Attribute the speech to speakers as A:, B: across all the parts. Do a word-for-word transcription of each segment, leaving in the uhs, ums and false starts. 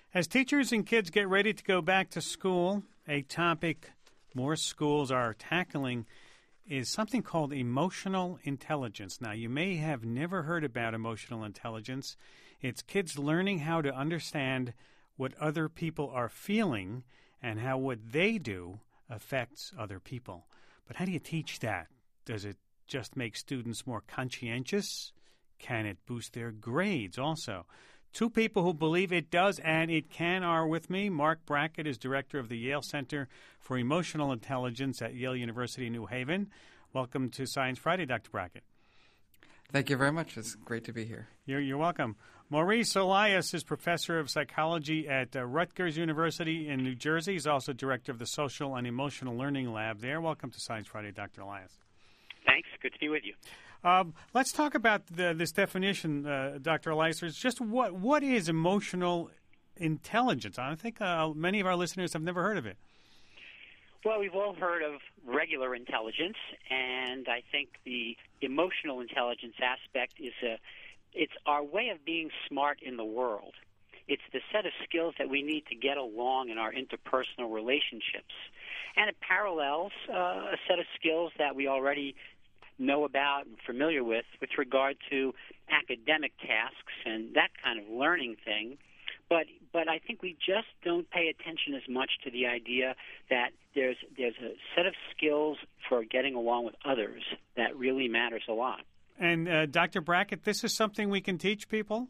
A: As teachers and kids get ready to go back to school, a topic more schools are tackling is something called emotional intelligence. Now, you may have never heard about emotional intelligence. It's kids learning how to understand what other people are feeling and how what they do affects other people. But how do you teach that? Does it just make students more conscientious? Can it boost their grades also? Two people who believe it does and it can are with me. Mark Brackett is director of the Yale Center for Emotional Intelligence at Yale University, New Haven. Welcome to Science Friday, Doctor Brackett.
B: Thank you very much. It's great to be here.
A: You're, you're welcome. Maurice Elias is professor of psychology at uh, Rutgers University in New Jersey. He's also director of the Social and Emotional Learning Lab there. Welcome to Science Friday, Doctor Elias.
C: Thanks. Good to be with you.
A: Um, let's talk about the, this definition, uh, Doctor Elias. Just what what is emotional intelligence? I think uh, many of our listeners have never heard of it.
C: Well, we've all heard of regular intelligence, and I think the emotional intelligence aspect is a it's our way of being smart in the world. It's the set of skills that we need to get along in our interpersonal relationships, and it parallels uh, a set of skills that we already know about and familiar with with regard to academic tasks and that kind of learning thing. But but I think we just don't pay attention as much to the idea that there's there's a set of skills for getting along with others that really matters a lot.
A: And uh, Doctor Brackett, this is something we can teach people?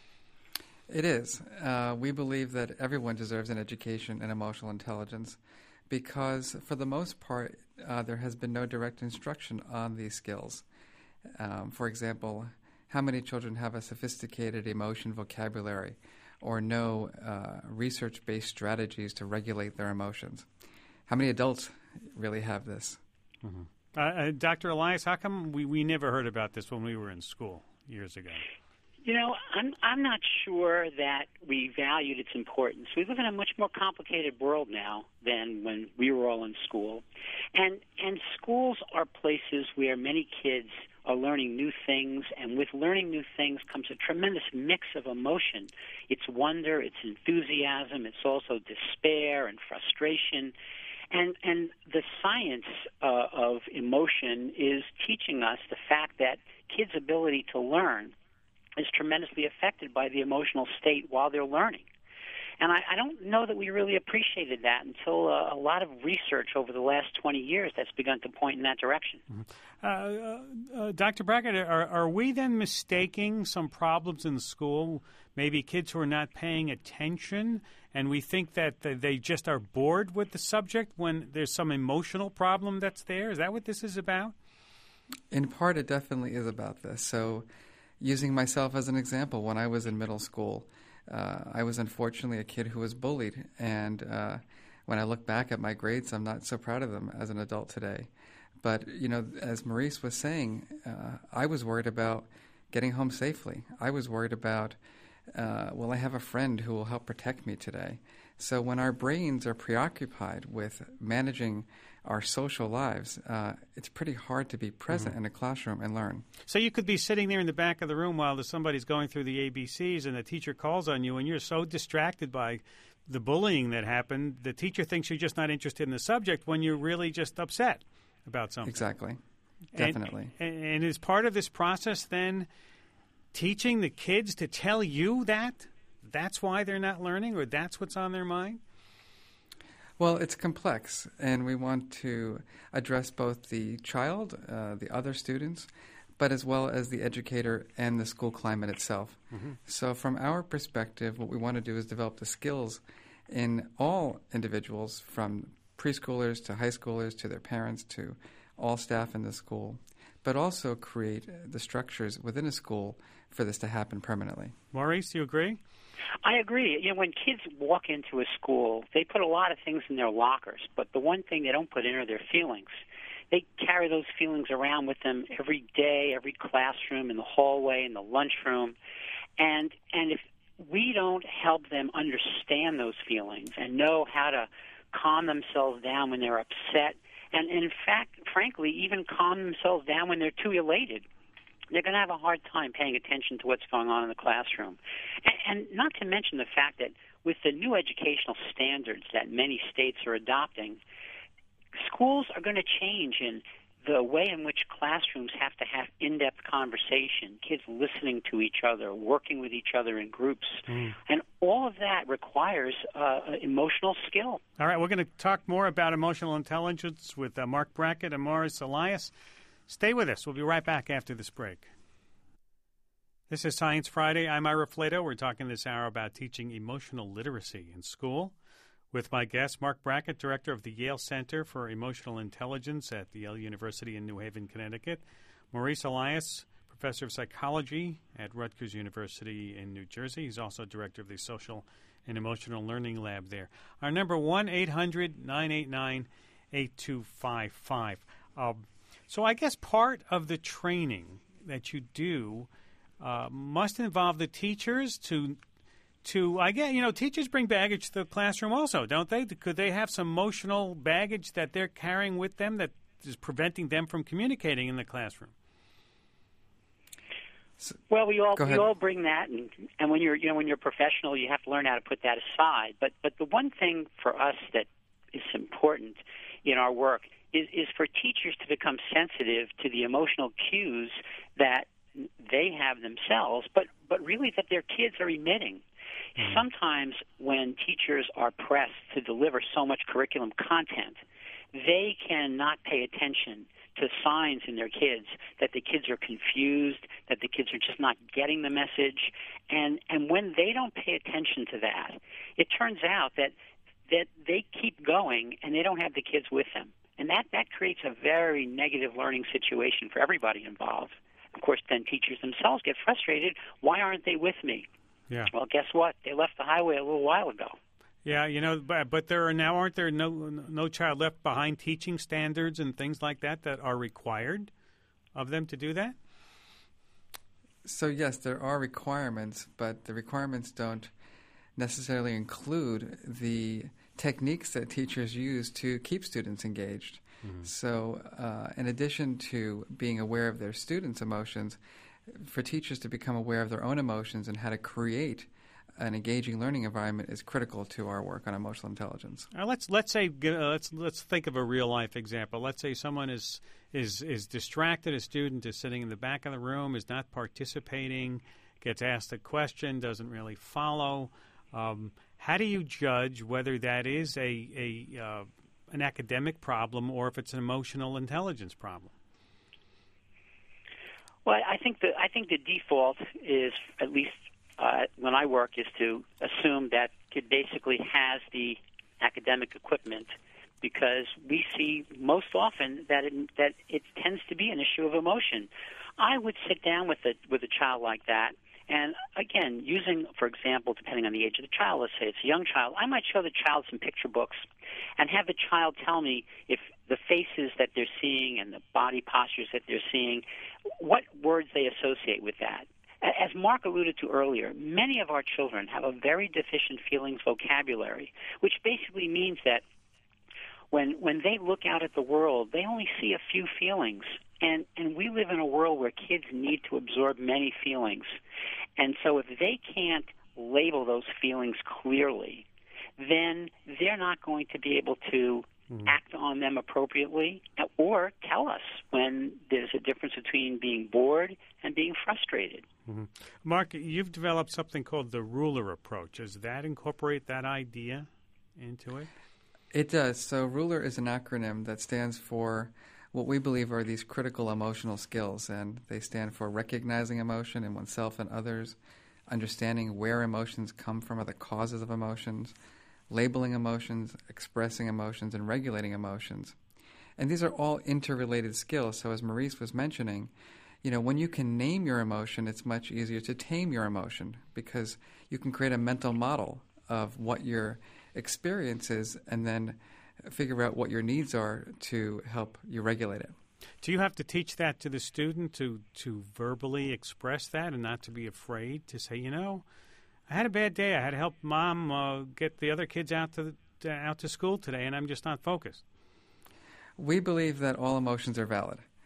B: It is. Uh, we believe that everyone deserves an education in emotional intelligence because, for the most part, uh, there has been no direct instruction on these skills. Um, for example, how many children have a sophisticated emotion vocabulary or know uh, research-based strategies to regulate their emotions? How many adults really have this?
A: Mm-hmm. Uh, uh, Doctor Elias, how come we, we never heard about this when we were in school years ago?
C: You know, I'm I'm not sure that we valued its importance. We live in a much more complicated world now than when we were all in school. And and schools are places where many kids are learning new things, and with learning new things comes a tremendous mix of emotion. It's wonder, it's enthusiasm, it's also despair and frustration. And and the science uh, of emotion is teaching us the fact that kids' ability to learn is tremendously affected by the emotional state while they're learning. And I, I don't know that we really appreciated that until uh, a lot of research over the last twenty years that's begun to point in that direction.
A: Mm-hmm. Uh, uh, Doctor Brackett, are, are we then mistaking some problems in the school, maybe kids who are not paying attention, and we think that they just are bored with the subject when there's some emotional problem that's there? Is that what this is about?
B: In part, it definitely is about this. So using myself as an example, when I was in middle school, uh, I was unfortunately a kid who was bullied. And uh, when I look back at my grades, I'm not so proud of them as an adult today. But, you know, as Maurice was saying, uh, I was worried about getting home safely. I was worried about, uh, will I have a friend who will help protect me today? So when our brains are preoccupied with managing our social lives, uh, it's pretty hard to be present mm-hmm. in a classroom and learn.
A: So you could be sitting there in the back of the room while somebody's going through the A B Cs and the teacher calls on you and you're so distracted by the bullying that happened, the teacher thinks you're just not interested in the subject when you're really just upset about something.
B: Exactly. Definitely.
A: And, and is part of this process then teaching the kids to tell you that that's why they're not learning or that's what's on their mind?
B: Well, it's complex, and we want to address both the child, uh, the other students, but as well as the educator and the school climate itself. Mm-hmm. So from our perspective, what we want to do is develop the skills in all individuals, from preschoolers to high schoolers to their parents to all staff in the school, but also create the structures within a school for this to happen permanently.
A: Maurice, do you agree?
C: I agree. You know, when kids walk into a school, they put a lot of things in their lockers, but the one thing they don't put in are their feelings. They carry those feelings around with them every day, every classroom, in the hallway, in the lunchroom. And and if we don't help them understand those feelings and know how to calm themselves down when they're upset, and, and in fact, frankly, even calm themselves down when they're too elated, they're going to have a hard time paying attention to what's going on in the classroom. And, and not to mention the fact that with the new educational standards that many states are adopting, schools are going to change in the way in which classrooms have to have in-depth conversation, kids listening to each other, working with each other in groups. Mm. And all of that requires uh, emotional skill.
A: All right, we're going to talk more about emotional intelligence with uh, Mark Brackett and Morris Elias. Stay with us. We'll be right back after this break. This is Science Friday. I'm Ira Flato. We're talking this hour about teaching emotional literacy in school with my guest, Mark Brackett, director of the Yale Center for Emotional Intelligence at the Yale University in New Haven, Connecticut, Maurice Elias, professor of psychology at Rutgers University in New Jersey. He's also director of the Social and Emotional Learning Lab there. Our number, one eight hundred nine eight nine eight two five five. Um, so I guess part of the training that you do uh, must involve the teachers to To, I get, you know, teachers bring baggage to the classroom also, don't they? Could they have some emotional baggage that they're carrying with them that is preventing them from communicating in the classroom?
C: Well, we all we all bring that, and, and when you're you know when you're a professional, you have to learn how to put that aside. But but the one thing for us that is important in our work is is for teachers to become sensitive to the emotional cues that they have themselves, but but really that their kids are emitting. Sometimes when teachers are pressed to deliver so much curriculum content, they cannot pay attention to signs in their kids that the kids are confused, that the kids are just not getting the message. And, and when they don't pay attention to that, it turns out that, that they keep going and they don't have the kids with them. And that, that creates a very negative learning situation for everybody involved. Of course, then teachers themselves get frustrated. Why aren't they with me?
A: Yeah.
C: Well, guess what? They left the highway a little while ago.
A: Yeah, you know, but, but there are now aren't there no no child left behind teaching standards and things like that that are required of them to do that?
B: So yes, there are requirements, but the requirements don't necessarily include the techniques that teachers use to keep students engaged. Mm-hmm. So uh, in addition to being aware of their students' emotions, for teachers to become aware of their own emotions and how to create an engaging learning environment is critical to our work on emotional intelligence.
A: Uh, let's let's say uh, let's let's think of a real life example. Let's say someone is is is distracted. A student is sitting in the back of the room, is not participating, gets asked a question, doesn't really follow. Um, how do you judge whether that is a a uh, an academic problem or if it's an emotional intelligence problem?
C: Well, I think the I think the default is, at least uh, when I work, is to assume that kid basically has the academic equipment, because we see most often that it, that it tends to be an issue of emotion. I would sit down with a with a child like that, and again, using, for example, depending on the age of the child, let's say it's a young child, I might show the child some picture books and have the child tell me if the faces that they're seeing and the body postures that they're seeing, what words they associate with that. As Mark alluded to earlier, many of our children have a very deficient feelings vocabulary, which basically means that when when they look out at the world, they only see a few feelings. And, and we live in a world where kids need to absorb many feelings. And so if they can't label those feelings clearly, then they're not going to be able to mm-hmm. act on them appropriately or tell us when there's a difference between being bored and being frustrated.
A: Mm-hmm. Mark, you've developed something called the ruler approach. Does that incorporate that idea into it?
B: It does. So ruler is an acronym that stands for what we believe are these critical emotional skills, and they stand for recognizing emotion in oneself and others, understanding where emotions come from or the causes of emotions, labeling emotions, expressing emotions, and regulating emotions. And these are all interrelated skills. So as Maurice was mentioning, you know, when you can name your emotion, it's much easier to tame your emotion, because you can create a mental model of what your experience is and then figure out what your needs are to help you regulate it.
A: Do you have to teach that to the student to, to verbally express that and not to be afraid to say, you know, I had a bad day. I had to help Mom uh, get the other kids out to, the, out to school today, and I'm just not focused?
B: We believe that all emotions are valid.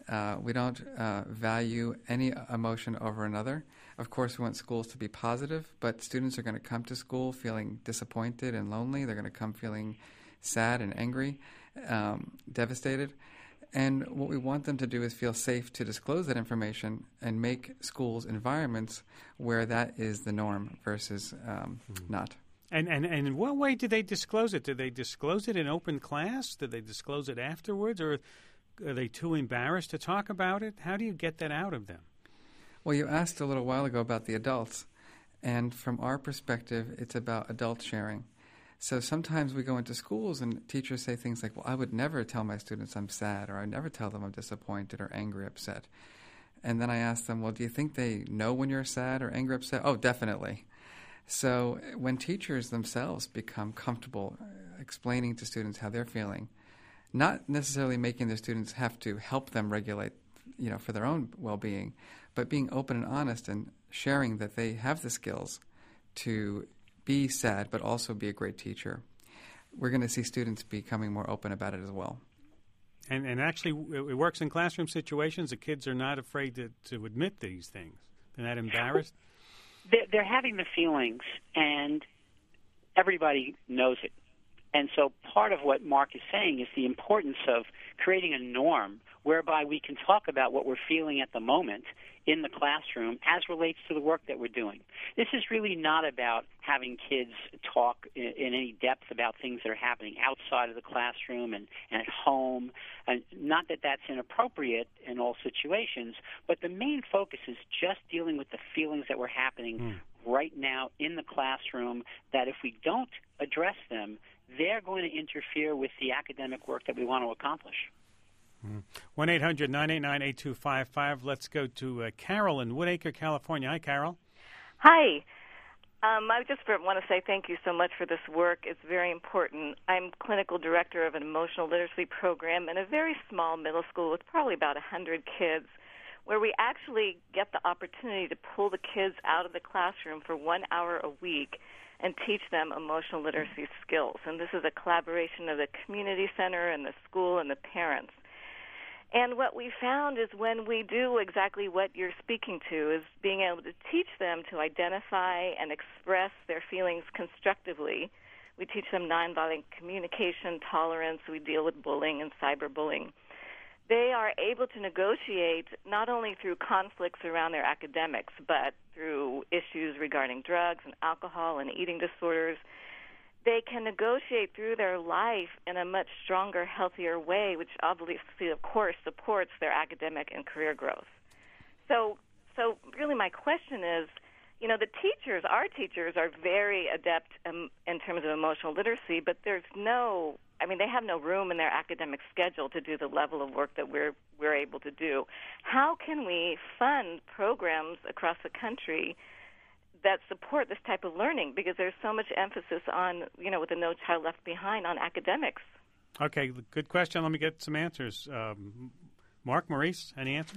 B: Uh, we don't uh, value any emotion over another. Of course, we want schools to be positive, but students are going to come to school feeling disappointed and lonely. They're going to come feeling sad and angry, um, devastated. And what we want them to do is feel safe to disclose that information and make schools environments where that is the norm versus um, mm-hmm. not.
A: And, and and in what way do they disclose it? Do they disclose it in open class? Do they disclose it afterwards? Or are they too embarrassed to talk about it? How do you get that out of them?
B: Well, you asked a little while ago about the adults. And from our perspective, it's about adult sharing. So sometimes we go into schools and teachers say things like, well, I would never tell my students I'm sad, or I never tell them I'm disappointed or angry, upset. And then I ask them, well, do you think they know when you're sad or angry, upset? Oh, definitely. So when teachers themselves become comfortable explaining to students how they're feeling, not necessarily making their students have to help them regulate, you know, for their own well-being, but being open and honest and sharing that they have the skills to be sad but also be a great teacher, we're going to see students becoming more open about it as well.
A: And and actually it works in classroom situations. The kids are not afraid to, to admit these things. They're not embarrassed.
C: They're having the feelings, and everybody knows it. And so part of what Mark is saying is the importance of creating a norm whereby we can talk about what we're feeling at the moment in the classroom as relates to the work that we're doing. This is really not about having kids talk in, in any depth about things that are happening outside of the classroom and, and at home. And not that that's inappropriate in all situations, but the main focus is just dealing with the feelings that were happening mm. right now in the classroom, that if we don't address them, they're going to interfere with the academic work that we want to accomplish.
A: one eight hundred nine eight nine eight two five five. Let's go to uh, Carol in Woodacre, California. Hi, Carol.
D: Hi. Um, I just want to say thank you so much for this work. It's very important. I'm clinical director of an emotional literacy program in a very small middle school with probably about one hundred kids, where we actually get the opportunity to pull the kids out of the classroom for one hour a week and teach them emotional literacy skills. And this is a collaboration of the community center and the school and the parents. And what we found is when we do exactly what you're speaking to, is being able to teach them to identify and express their feelings constructively. We teach them nonviolent communication, tolerance. We deal with bullying and cyberbullying. They are able to negotiate not only through conflicts around their academics, but through issues regarding drugs and alcohol and eating disorders. They can negotiate through their life in a much stronger, healthier way, which obviously, of course, supports their academic and career growth. So, so really my question is, you know, the teachers, our teachers are very adept um, in terms of emotional literacy, but there's no, I mean, they have no room in their academic schedule to do the level of work that we're we're able to do. How can we fund programs across the country that support this type of learning, because there's so much emphasis on, you know, with the No Child Left Behind, on academics?
A: Okay, good question. Let me get some answers. Um, Mark, Maurice, any answer?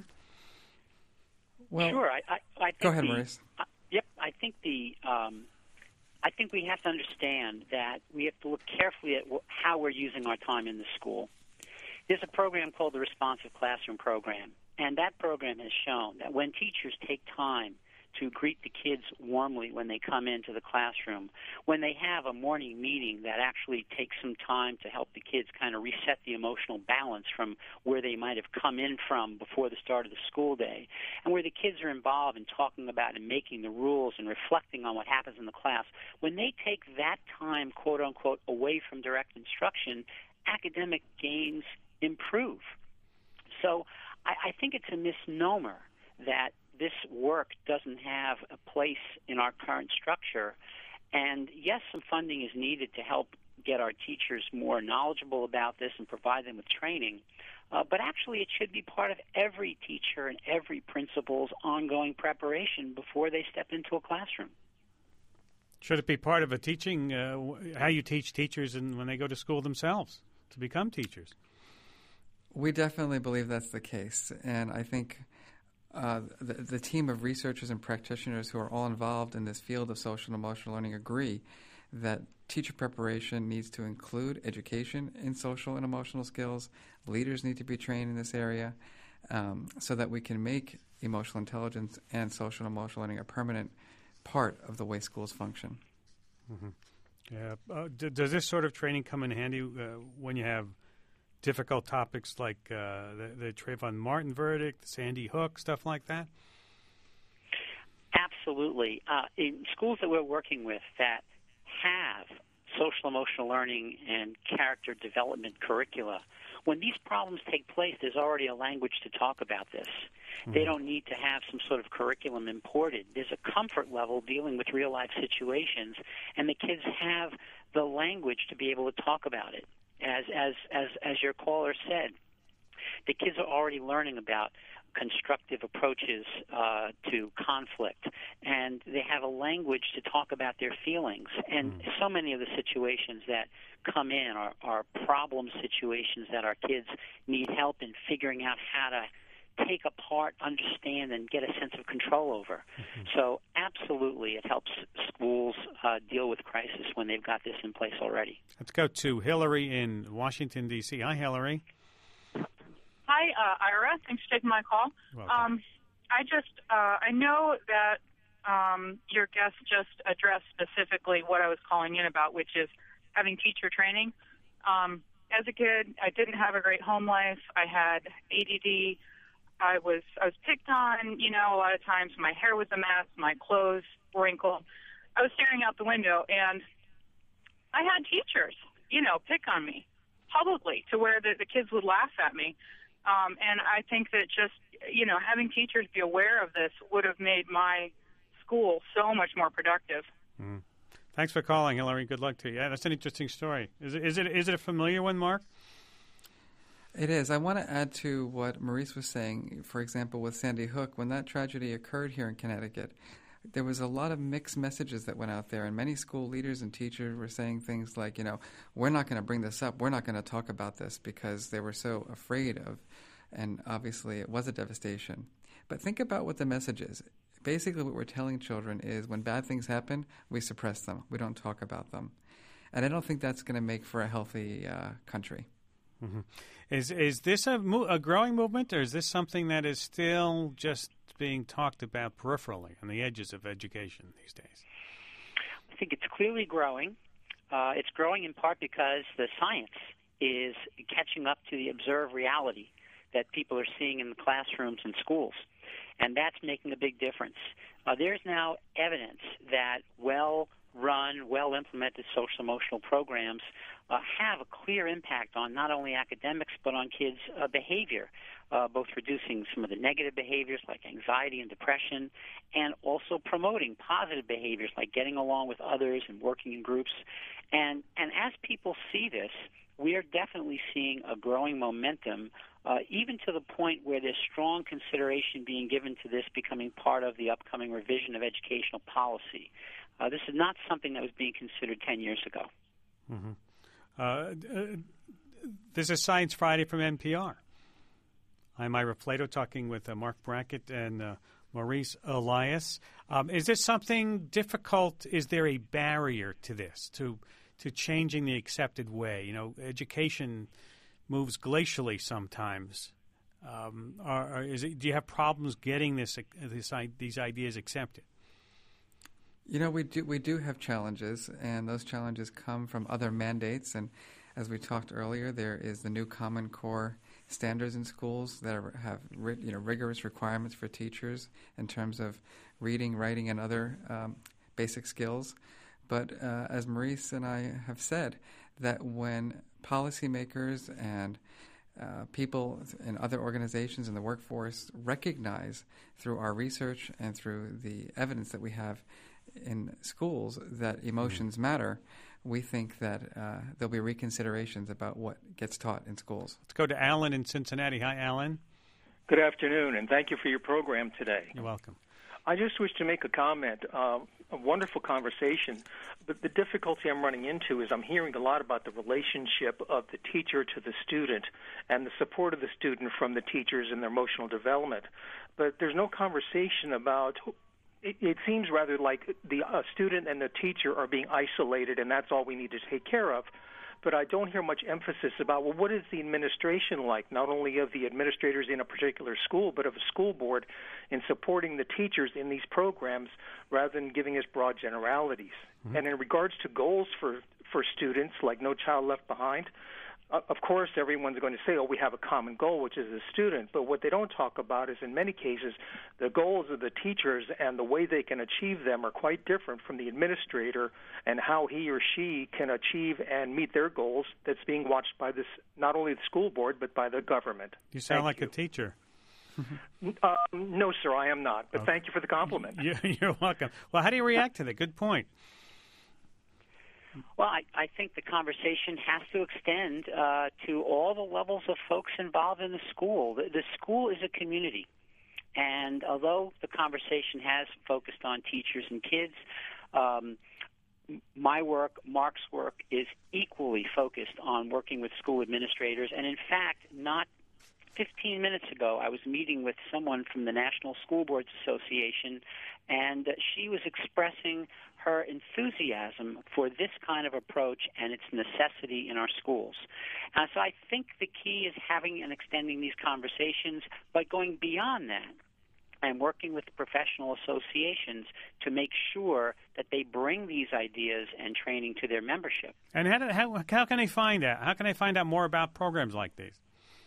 C: Well, sure. I, I, I think
B: go ahead,
C: the,
B: Maurice.
C: Uh, yep. I think the um, I think we have to understand that we have to look carefully at wh- how we're using our time in the school. There's a program called the Responsive Classroom Program, and that program has shown that when teachers take time to greet the kids warmly when they come into the classroom, when they have a morning meeting that actually takes some time to help the kids kind of reset the emotional balance from where they might have come in from before the start of the school day, and where the kids are involved in talking about and making the rules and reflecting on what happens in the class, when they take that time, quote-unquote, away from direct instruction, academic gains improve. So I, I think it's a misnomer that this work doesn't have a place in our current structure. And yes, some funding is needed to help get our teachers more knowledgeable about this and provide them with training. Uh, but actually, it should be part of every teacher and every principal's ongoing preparation before they step into a classroom.
A: Should it be part of a teaching, uh, how you teach teachers and when they go to school themselves to become teachers?
B: We definitely believe that's the case. And I think Uh, the, the team of researchers and practitioners who are all involved in this field of social and emotional learning agree that teacher preparation needs to include education in social and emotional skills. Leaders need to be trained in this area. um, so that we can make emotional intelligence and social and emotional learning a permanent part of the way schools function.
A: Mm-hmm. Yeah. Uh, d- does this sort of training come in handy uh, when you have difficult topics like uh, the, the Trayvon Martin verdict, the Sandy Hook, stuff like that?
C: Absolutely. Uh, in schools that we're working with that have social emotional learning and character development curricula, when these problems take place, there's already a language to talk about this. Mm-hmm. They don't need to have some sort of curriculum imported. There's a comfort level dealing with real-life situations, and the kids have the language to be able to talk about it. As as as as your caller said, the kids are already learning about constructive approaches uh, to conflict, and they have a language to talk about their feelings. And mm. so many of the situations that come in are, are problem situations that our kids need help in figuring out how to take apart, understand, and get a sense of control over. Mm-hmm. So absolutely, it helps schools uh, deal with crisis when they've got this in place already.
A: Let's go to Hillary in Washington, D C Hi, Hillary.
E: Hi, uh, Ira. Thanks for taking my call. Um, I just, uh, I know that um, your guest just addressed specifically what I was calling in about, which is having teacher training. Um, as a kid, I didn't have a great home life. I had A D D. I was I was picked on, you know, a lot of times. My hair was a mess. My clothes were wrinkled. I was staring out the window, and I had teachers, you know, pick on me publicly to where the, the kids would laugh at me. Um, and I think that just, you know, having teachers be aware of this would have made my school so much more productive.
A: Mm. Thanks for calling, Hillary. Good luck to you. Yeah, that's an interesting story. Is it is it is it a familiar one, Mark?
B: It is. I want to add to what Maurice was saying. For example, with Sandy Hook, when that tragedy occurred here in Connecticut, there was a lot of mixed messages that went out there, and many school leaders and teachers were saying things like, you know, we're not going to bring this up, we're not going to talk about this, because they were so afraid of, and obviously it was a devastation. But think about what the message is. Basically what we're telling children is when bad things happen, we suppress them, we don't talk about them. And I don't think that's going to make for a healthy uh, country.
A: Mm-hmm. Is is this a, mo- a growing movement, or is this something that is still just being talked about peripherally on the edges of education these days?
C: I think it's clearly growing. Uh, it's growing in part because the science is catching up to the observed reality that people are seeing in the classrooms and schools, and that's making a big difference. Uh, there's now evidence that well-run, well-implemented social-emotional programs uh, have a clear impact on not only academics but on kids' uh, behavior, uh, both reducing some of the negative behaviors like anxiety and depression, and also promoting positive behaviors like getting along with others and working in groups. And, and as people see this, we are definitely seeing a growing momentum, uh, even to the point where there's strong consideration being given to this becoming part of the upcoming revision of educational policy. Uh, this is not something that was being considered ten years ago.
A: Mm-hmm. Uh, uh, this is Science Friday from N P R. I'm Ira Flato talking with uh, Mark Brackett and uh, Maurice Elias. Um, is this something difficult? Is there a barrier to this, to to changing the accepted way? You know, education moves glacially sometimes. Um, are, are, is it, do you have problems getting this, this these ideas accepted?
B: You know, we do we do have challenges, and those challenges come from other mandates. And as we talked earlier, there is the new Common Core standards in schools that are, have you know rigorous requirements for teachers in terms of reading, writing, and other um, basic skills. But uh, as Maurice and I have said, that when policymakers and uh, people in other organizations in the workforce recognize through our research and through the evidence that we have in schools that emotions mm-hmm. matter, we think that uh, there'll be reconsiderations about what gets taught in schools.
A: Let's go to Alan in Cincinnati. Hi, Alan.
F: Good afternoon, and thank you for your program today.
A: You're welcome.
F: I just wish to make a comment. Uh, a wonderful conversation, but the difficulty I'm running into is I'm hearing a lot about the relationship of the teacher to the student and the support of the student from the teachers in their emotional development. But there's no conversation about It, it seems rather like the uh, student and the teacher are being isolated, and that's all we need to take care of. but I don't hear much emphasis about, well, what is the administration like, not only of the administrators in a particular school, but of a school board in supporting the teachers in these programs rather than giving us broad generalities. Mm-hmm. And in regards to goals for, for students, like No Child Left Behind, Uh, of course, everyone's going to say, oh, we have a common goal, which is the student. But what they don't talk about is, in many cases, the goals of the teachers and the way they can achieve them are quite different from the administrator and how he or she can achieve and meet their goals that's being watched by this, not only the school board, but by the government.
A: You sound
F: Thank
A: like
F: you.
A: a teacher.
F: uh, no, sir, I am not. But
A: oh.
F: thank you for the compliment.
A: You're welcome. Well, how do you react to that? Good point.
C: Well, I, I think the conversation has to extend uh, to all the levels of folks involved in the school. The, the school is a community. And although the conversation has focused on teachers and kids, um, my work, Mark's work, is equally focused on working with school administrators. And in fact, not fifteen minutes ago, I was meeting with someone from the National School Boards Association, and uh, she was expressing her enthusiasm for this kind of approach and its necessity in our schools. And so I think the key is having and extending these conversations, but going beyond that and working with professional associations to make sure that they bring these ideas and training to their membership.
A: And how, do, how, how can they find out? How can they find out more about programs like these?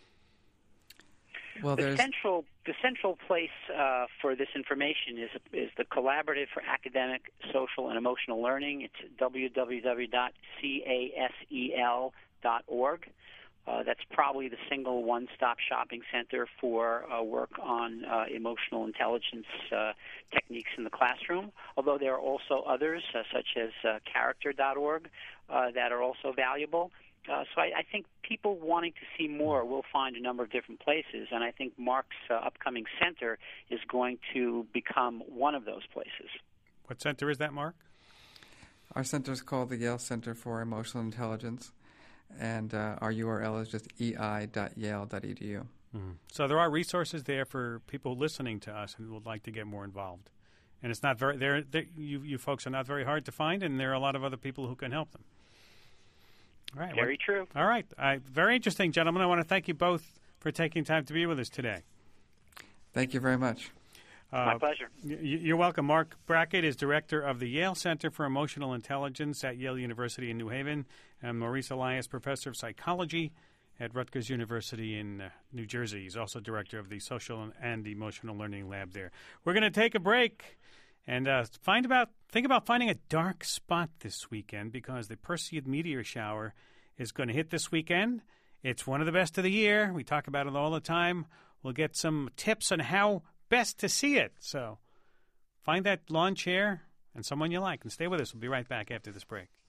B: Well,
C: the
B: there's...
C: central the central place uh, for this information is is the Collaborative for Academic, Social, and Emotional Learning. It's w w w dot casel dot org. Uh, that's probably the single one-stop shopping center for uh, work on uh, emotional intelligence uh, techniques in the classroom, although there are also others, uh, such as uh, character dot org, uh, that are also valuable. Uh, so I, I think people wanting to see more will find a number of different places, and I think Mark's uh, upcoming center is going to become one of those places.
A: What center is that, Mark?
B: Our center is called the Yale Center for Emotional Intelligence, and uh, our U R L is just e i dot yale dot e d u.
A: Mm-hmm. So there are resources there for people listening to us who would like to get more involved. And it's not very, they're, they're, you, you folks are not very hard to find, and there are a lot of other people who can help them. All right.
C: Very
A: well,
C: true.
A: All right. Uh, very interesting, gentlemen. I want to thank you both for taking time to be with us today.
B: Thank you very much.
C: Uh, My pleasure.
A: Y- you're welcome. Mark Brackett is director of the Yale Center for Emotional Intelligence at Yale University in New Haven, and Maurice Elias, professor of psychology at Rutgers University in uh, New Jersey. He's also director of the Social and Emotional Learning Lab there. We're going to take a break and uh, find about think about finding a dark spot this weekend, because the Perseid meteor shower is going to hit this weekend. It's one of the best of the year. We talk about it all the time. We'll get some tips on how best to see it. So find that lawn chair and someone you like, and stay with us. We'll be right back after this break.